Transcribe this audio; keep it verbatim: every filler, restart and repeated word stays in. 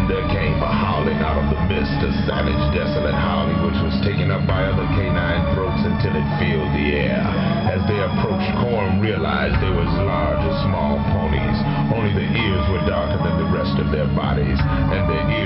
There came a howling out of the mist, a savage, desolate howling which was taken up by other canine throats until it filled the air. As they approached, Corum realized they were as large as small ponies, only the ears were darker than the rest of their bodies, and their